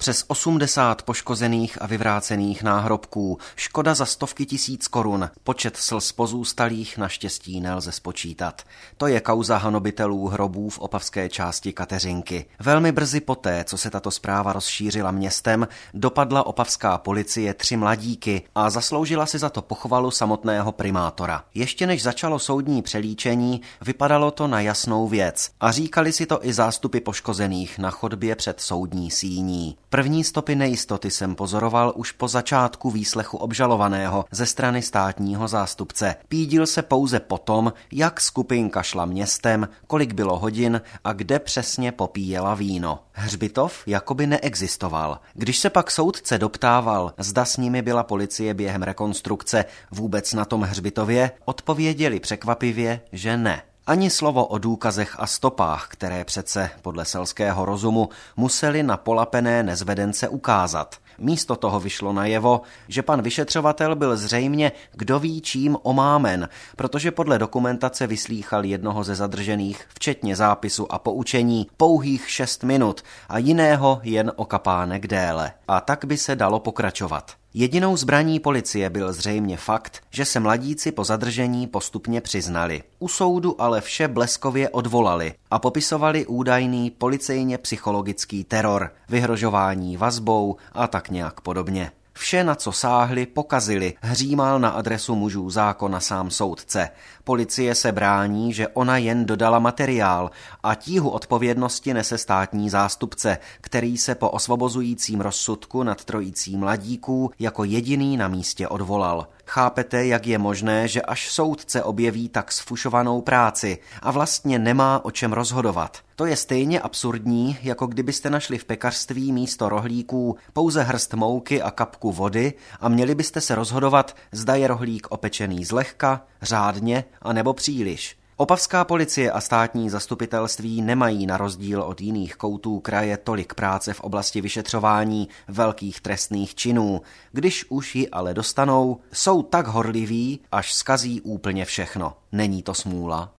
Přes 80 poškozených a vyvrácených náhrobků, škoda za stovky tisíc korun, počet slz pozůstalých naštěstí nelze spočítat. To je kauza hanobitelů hrobů v opavské části Kateřinky. Velmi brzy poté, co se tato zpráva rozšířila městem, dopadla opavská policie 3 mladíky a zasloužila si za to pochvalu samotného primátora. Ještě než začalo soudní přelíčení, vypadalo to na jasnou věc a říkali si to i zástupy poškozených na chodbě před soudní síní. První stopy nejistoty jsem pozoroval už po začátku výslechu obžalovaného ze strany státního zástupce. Pídil se pouze po tom, jak skupinka šla městem, kolik bylo hodin a kde přesně popíjela víno. Hřbitov jakoby neexistoval. Když se pak soudce doptával, zda s nimi byla policie během rekonstrukce vůbec na tom hřbitově, odpověděli překvapivě, že ne. Ani slovo o důkazech a stopách, které přece podle selského rozumu museli na polapené nezvedence ukázat. Místo toho vyšlo najevo, že pan vyšetřovatel byl zřejmě kdo ví čím omámen, protože podle dokumentace vyslýchal jednoho ze zadržených, včetně zápisu a poučení, pouhých 6 minut a jiného jen o kapánek déle. A tak by se dalo pokračovat. Jedinou zbraní policie byl zřejmě fakt, že se mladíci po zadržení postupně přiznali. U soudu ale vše bleskově odvolali a popisovali údajný policejně psychologický teror, vyhrožování vazbou a tak nějak podobně. Vše, na co sáhli, pokazili, hřímal na adresu mužů zákona sám soudce. Policie se brání, že ona jen dodala materiál a tíhu odpovědnosti nese státní zástupce, který se po osvobozujícím rozsudku nad trojicí mladíků jako jediný na místě odvolal. Chápete, jak je možné, že až soudce objeví tak sfušovanou práci a vlastně nemá o čem rozhodovat? To je stejně absurdní, jako kdybyste našli v pekařství místo rohlíků pouze hrst mouky a kapku vody a měli byste se rozhodovat, zda je rohlík opečený zlehka, řádně a nebo příliš. Opavská policie a státní zastupitelství nemají na rozdíl od jiných koutů kraje tolik práce v oblasti vyšetřování velkých trestných činů. Když už ji ale dostanou, jsou tak horliví, až zkazí úplně všechno. Není to smůla?